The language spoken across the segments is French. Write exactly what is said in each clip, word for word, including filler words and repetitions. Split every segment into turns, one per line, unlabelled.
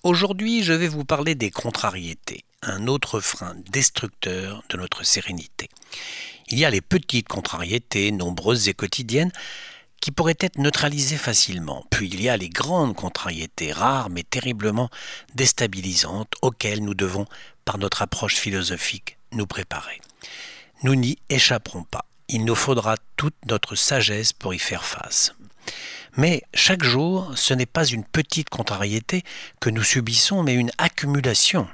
Aujourd'hui, je vais vous parler des contrariétés, un autre frein destructeur de notre sérénité. Il y a les petites contrariétés, nombreuses et quotidiennes, qui pourraient être neutralisées facilement. Puis il y a les grandes contrariétés, rares mais terriblement déstabilisantes, auxquelles nous devons, par notre approche philosophique, nous préparer. Nous n'y échapperons pas. Il nous faudra toute notre sagesse pour y faire face. Mais chaque jour, ce n'est pas une petite contrariété que nous subissons, mais une accumulation.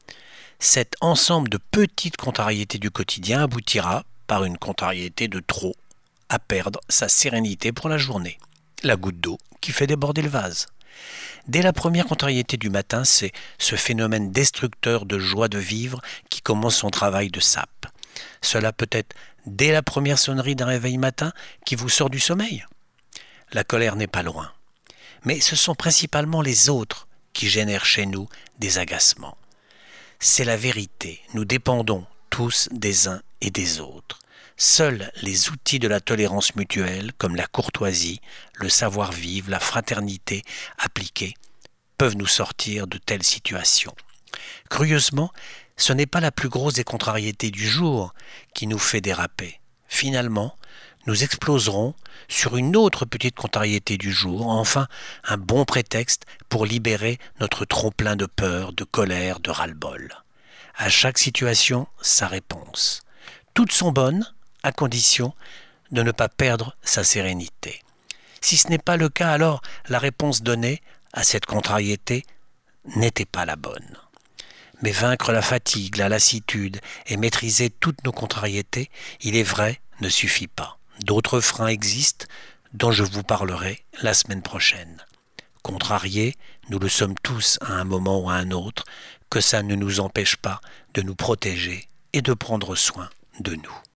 Cet ensemble de petites contrariétés du quotidien aboutira, par une contrariété de trop, à perdre sa sérénité pour la journée. La goutte d'eau qui fait déborder le vase. Dès la première contrariété du matin, c'est ce phénomène destructeur de joie de vivre qui commence son travail de sape. Cela peut être dès la première sonnerie d'un réveil matin qui vous sort du sommeil. La colère n'est pas loin. Mais ce sont principalement les autres qui génèrent chez nous des agacements. C'est la vérité, nous dépendons tous des uns et des autres. Seuls les outils de la tolérance mutuelle, comme la courtoisie, le savoir-vivre, la fraternité appliquée, peuvent nous sortir de telles situations. Curieusement, ce n'est pas la plus grosse des contrariétés du jour qui nous fait déraper. Finalement, nous exploserons sur une autre petite contrariété du jour, enfin un bon prétexte pour libérer notre trop-plein de peur, de colère, de ras-le-bol. À chaque situation, sa réponse. Toutes sont bonnes, à condition de ne pas perdre sa sérénité. Si ce n'est pas le cas, alors la réponse donnée à cette contrariété n'était pas la bonne. Mais vaincre la fatigue, la lassitude et maîtriser toutes nos contrariétés, il est vrai, ne suffit pas. D'autres freins existent dont je vous parlerai la semaine prochaine. Contrariés, nous le sommes tous à un moment ou à un autre, que ça ne nous empêche pas de nous protéger et de prendre soin de nous.